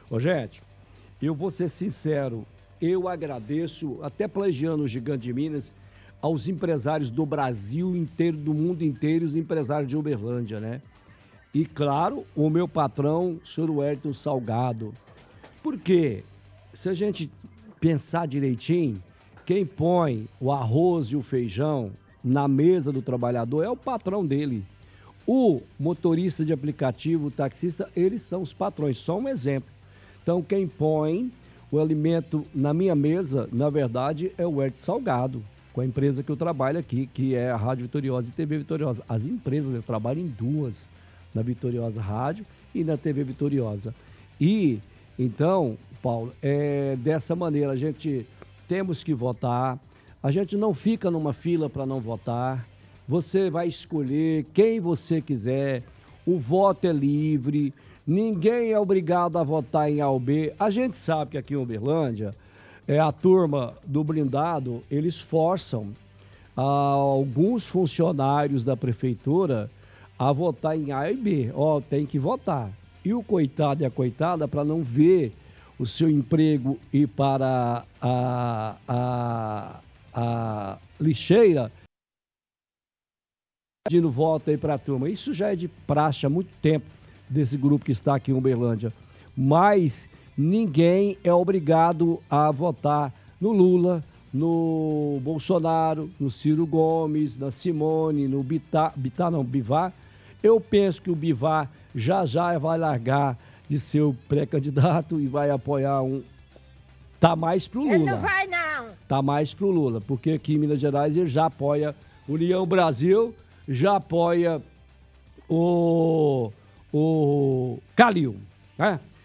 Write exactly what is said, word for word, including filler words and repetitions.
Ô, gente, eu vou ser sincero, eu agradeço, até plagiando o Gigante de Minas, aos empresários do Brasil inteiro, do mundo inteiro, os empresários de Uberlândia, né? E, claro, o meu patrão, o senhor Wellington Salgado. Porque, se a gente pensar direitinho, quem põe o arroz e o feijão na mesa do trabalhador é o patrão dele. O motorista de aplicativo, o taxista, eles são os patrões, só um exemplo. Então, quem põe o alimento na minha mesa, na verdade, é o Wellington Salgado, com a empresa que eu trabalho aqui, que é a Rádio Vitoriosa e T V Vitoriosa. As empresas, eu trabalho em duas, na Vitoriosa Rádio e na T V Vitoriosa. E, então, Paulo, é dessa maneira, a gente temos que votar, a gente não fica numa fila para não votar, você vai escolher quem você quiser, o voto é livre, ninguém é obrigado a votar em A ou B. A gente sabe que aqui em Uberlândia, é, a turma do blindado, eles forçam a alguns funcionários da prefeitura a votar em A e B. Ó, tem que votar. E o coitado e a coitada, para não ver o seu emprego ir para a, a, a lixeira, pedindo voto aí para a turma. Isso já é de praxe há muito tempo desse grupo que está aqui em Uberlândia. Mas ninguém é obrigado a votar no Lula, no Bolsonaro, no Ciro Gomes, na Simone, no Bittar, Bittar não, Bivar. Eu penso que o Bivar já já vai largar de ser o pré-candidato e vai apoiar um... Tá mais pro Lula. Ele não vai, não. Tá mais pro Lula, porque aqui em Minas Gerais ele já apoia União Brasil, já apoia o, o Calil, né?